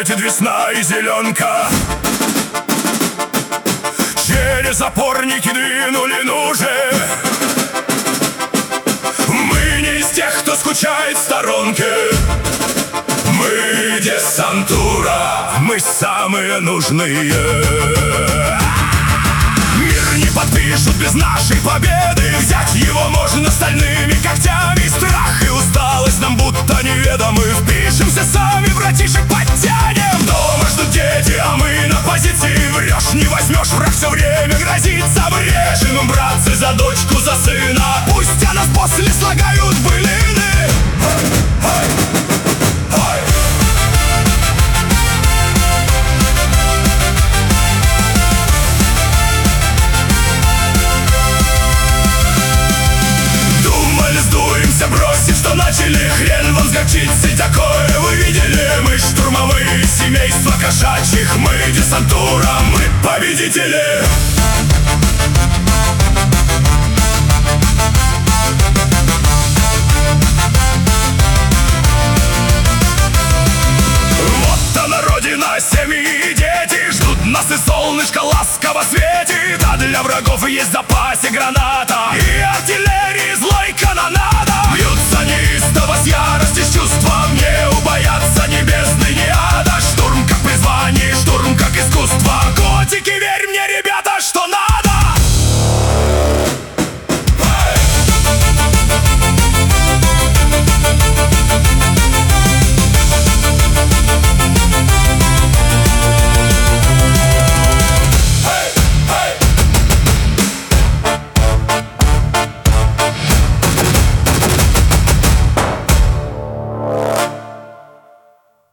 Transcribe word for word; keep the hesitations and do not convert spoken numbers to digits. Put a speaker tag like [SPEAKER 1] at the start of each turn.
[SPEAKER 1] светит весна и зеленка. Через опорники двинули нужи. Мы не из тех, кто скучает в сторонке. Мы десантура, мы самые нужные. Мир не подпишут без нашей победы. Взять его можно стальными когтями. Страх и усталость нам будто неведомы. Впишемся сами, братишек подтянем. Дома ждут дети, а мы на позиции. Врешь, не возьмешь, враг все время грозится. Брежем им, братцы, за дочку, за сына. Пусть о нас после слагают былины. Бросить, что начали, хрен вам с горчицей. Такое вы видели? Мы штурмовые, семейства кошачьих. Мы десантура, мы победители. Вот она, родина, семьи и дети. Ждут нас, и солнышко ласково светит. А для врагов есть в запасе граната.